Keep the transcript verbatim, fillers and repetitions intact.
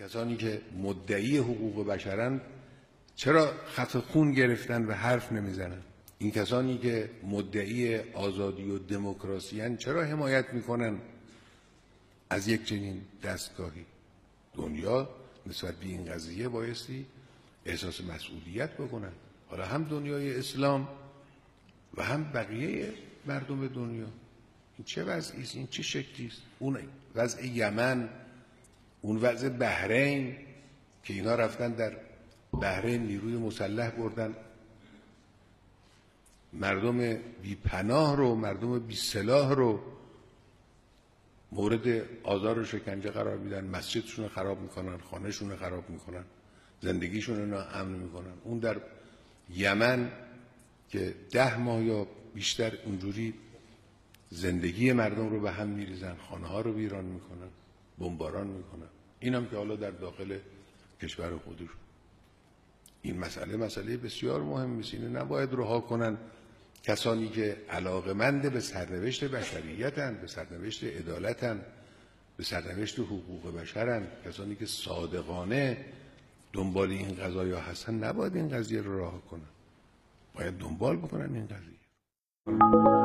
کسانی که مدعی حقوق بشرن چرا خط خون گرفتن و حرف نمیزنن؟ این کسانی که مدعی آزادی و دموکراسی ان چرا حمایت میکنن از یک چنین دستگاهی؟ دنیا نسبت به این قضیه بایستی احساس مسئولیت بکنن، حالا هم دنیای اسلام و هم بقیه مردم دنیا. این چه وضعی است؟ این چه شکلی است؟ اون وضع یمن، اون وضع بحرین که اینا رفتن در بحرین نیروی مسلح بردن، مردم بی پناه رو، مردم بی سلاح رو مورد آزار و شکنجه قرار میدن، مسجدشون رو خراب میکنن، خانهشون رو خراب میکنن، زندگیشون رو ناامن میکنن. اون در یمن که ده ماه یا بیشتر اونجوری زندگی مردم رو به هم میریزن، خانه ها رو ویران میکنن، بمباران میکنن. این هم که حالا در داخل کشور خودشون. این مسئله مسئله بسیار مهمی است. اینو نباید رها کنن کسانی که علاقمند به سرنوشت بشریتن، به سرنوشت عدالتن، به سرنوشت حقوق بشرن، کسانی که صادقانه دنبال این قضایا هستن، نباید این قضیه رو رها کنن، باید دنبال بکنن این قضیه.